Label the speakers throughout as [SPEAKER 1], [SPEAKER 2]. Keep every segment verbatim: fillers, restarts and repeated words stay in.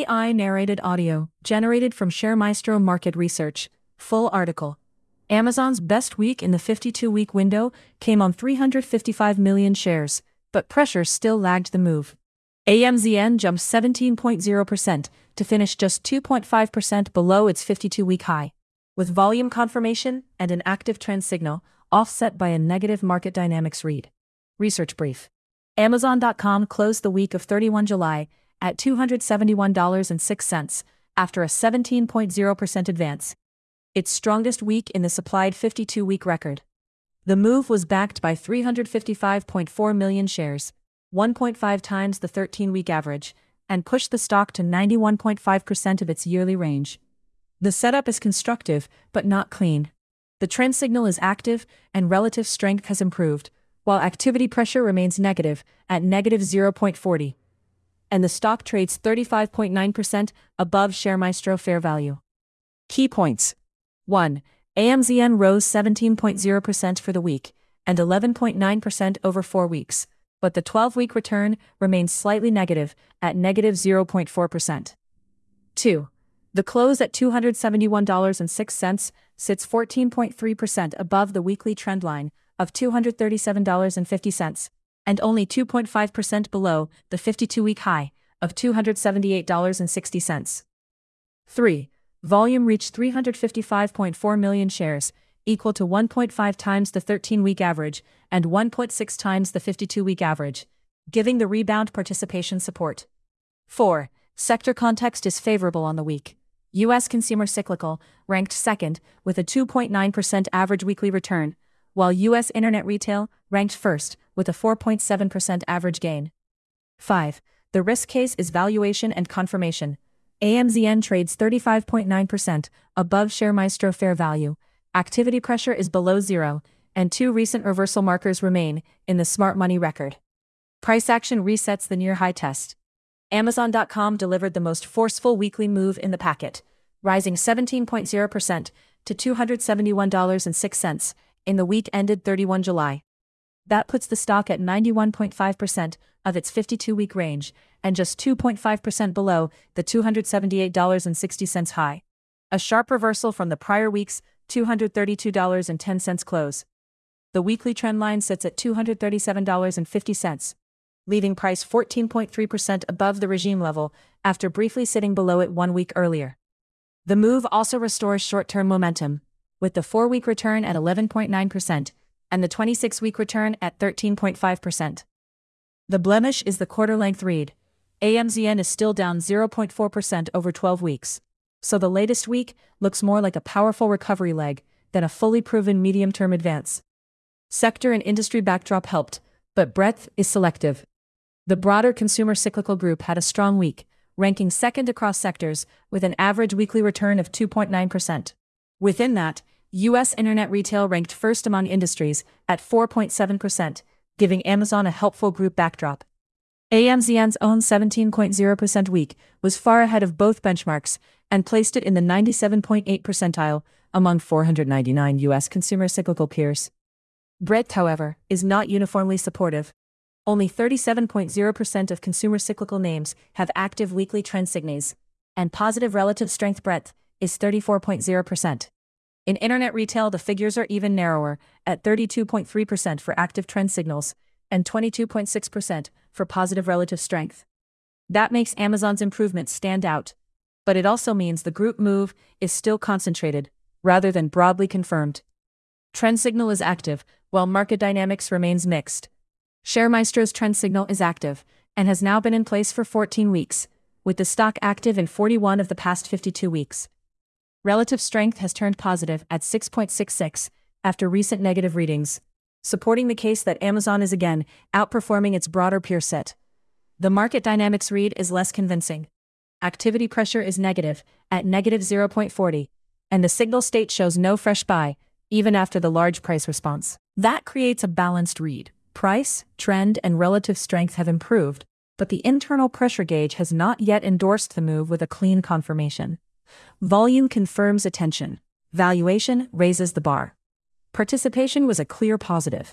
[SPEAKER 1] A I-narrated audio, generated from ShareMaestro Market Research. Full article. Amazon's best week in the fifty-two week window came on three hundred fifty-five million shares, but pressure still lagged the move. A M Z N jumped seventeen point zero percent to finish just two point five percent below its fifty-two week high, with volume confirmation and an active trend signal offset by a negative market dynamics read. Research brief. Amazon dot com closed the week of thirty-first of July at two hundred seventy-one dollars and six cents after a seventeen point zero percent advance, its strongest week in the supplied fifty-two week record. The move was backed by three hundred fifty-five point four million shares, one point five times the thirteen week average, and pushed the stock to ninety-one point five percent of its yearly range. The setup is constructive, but not clean. The trend signal is active, and relative strength has improved, while activity pressure remains negative at negative zero point four zero. And the stock trades thirty-five point nine percent above ShareMaestro fair value. Key points. one. A M Z N rose seventeen point zero percent for the week, and eleven point nine percent over four weeks, but the twelve week return remains slightly negative at negative zero point four percent. two. The close at two hundred seventy-one dollars and six cents sits fourteen point three percent above the weekly trend line of two hundred thirty-seven dollars and fifty cents, and only two point five percent below the fifty-two week high of two hundred seventy-eight dollars and sixty cents. three. Volume reached three hundred fifty-five point four million shares, equal to one point five times the thirteen week average and one point six times the fifty-two week average, giving the rebound participation support. four. Sector context is favorable on the week. U S consumer cyclical ranked second with a two point nine percent average weekly return, while U S internet retail ranked first with a four point seven percent average gain. five. The risk case is valuation and confirmation. A M Z N trades thirty-five point nine percent above ShareMaestro fair value, activity pressure is below zero, and two recent reversal markers remain in the smart money record. Price action resets the near high test. Amazon dot com delivered the most forceful weekly move in the packet, rising seventeen point zero percent to two hundred seventy-one dollars and six cents in the week ended thirty-first of July. That puts the stock at ninety-one point five percent of its fifty-two week range, and just two point five percent below the two hundred seventy-eight dollars and sixty cents high. A sharp reversal from the prior week's two hundred thirty-two dollars and ten cents close. The weekly trend line sits at two hundred thirty-seven dollars and fifty cents, leaving price fourteen point three percent above the regime level after briefly sitting below it one week earlier. The move also restores short-term momentum, with the four week return at eleven point nine percent and the twenty-six week return at thirteen point five percent. The blemish is the quarter-length read. A M Z N is still down zero point four percent over twelve weeks, so the latest week looks more like a powerful recovery leg than a fully proven medium-term advance. Sector and industry backdrop helped, but breadth is selective. The broader consumer cyclical group had a strong week, ranking second across sectors with an average weekly return of two point nine percent. Within that, U S internet retail ranked first among industries at four point seven percent, giving Amazon a helpful group backdrop. A M Z N's own seventeen point zero percent week was far ahead of both benchmarks and placed it in the ninety-seven point eight percentile among four hundred ninety-nine U S consumer cyclical peers. Breadth, however, is not uniformly supportive. Only thirty-seven point zero percent of consumer cyclical names have active weekly trend signals, and positive relative strength breadth is thirty-four point zero percent. In internet retail, the figures are even narrower, at thirty-two point three percent for active trend signals and twenty-two point six percent for positive relative strength. That makes Amazon's improvement stand out, but it also means the group move is still concentrated, rather than broadly confirmed. Trend signal is active, while market dynamics remains mixed. ShareMaestro's trend signal is active, and has now been in place for fourteen weeks, with the stock active in forty-one of the past fifty-two weeks. Relative strength has turned positive at six point six six after recent negative readings, supporting the case that Amazon is again outperforming its broader peer set. The market dynamics read is less convincing. Activity pressure is negative at negative zero point four zero, and the signal state shows no fresh buy, even after the large price response. That creates a balanced read. Price, trend, and relative strength have improved, but the internal pressure gauge has not yet endorsed the move with a clean confirmation. Volume confirms attention. Valuation raises the bar. Participation was a clear positive.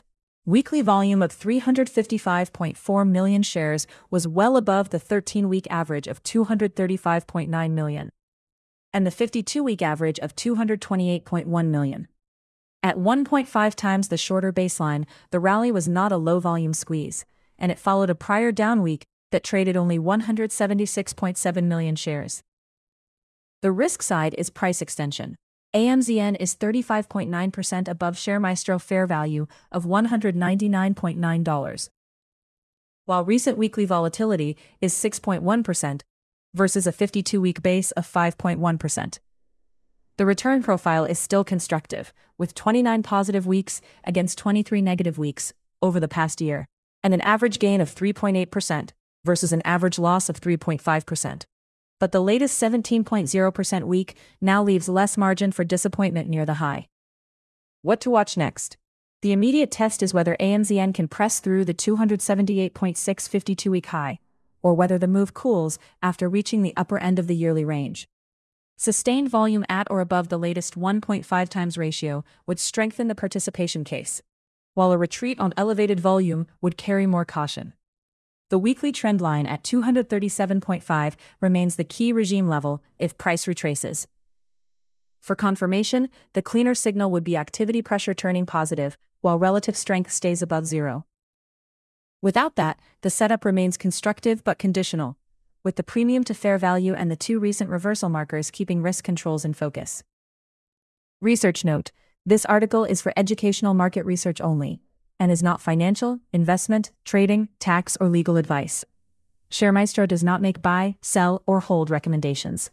[SPEAKER 1] Weekly volume of three hundred fifty-five point four million shares was well above the thirteen-week average of two hundred thirty-five point nine million, and the fifty-two-week average of two hundred twenty-eight point one million. At one point five times the shorter baseline, the rally was not a low-volume squeeze, and it followed a prior down week that traded only one hundred seventy-six point seven million shares. The risk side is price extension. A M Z N is thirty-five point nine percent above ShareMaestro fair value of one hundred ninety-nine point nine dollars, while recent weekly volatility is six point one percent versus a fifty-two-week base of five point one percent. The return profile is still constructive, with twenty-nine positive weeks against twenty-three negative weeks over the past year, and an average gain of three point eight percent versus an average loss of three point five percent. But the latest seventeen point zero percent week now leaves less margin for disappointment near the high. What to watch next? The immediate test is whether A M Z N can press through the two hundred seventy-eight point six fifty-two-week high, or whether the move cools after reaching the upper end of the yearly range. Sustained volume at or above the latest one point five times ratio would strengthen the participation case, while a retreat on elevated volume would carry more caution. The weekly trend line at two hundred thirty-seven point five remains the key regime level if price retraces. For confirmation, the cleaner signal would be activity pressure turning positive, while relative strength stays above zero. Without that, the setup remains constructive but conditional, with the premium to fair value and the two recent reversal markers keeping risk controls in focus. Research note: this article is for educational market research only, and is not financial, investment, trading, tax, or legal advice. ShareMaestro does not make buy, sell, or hold recommendations.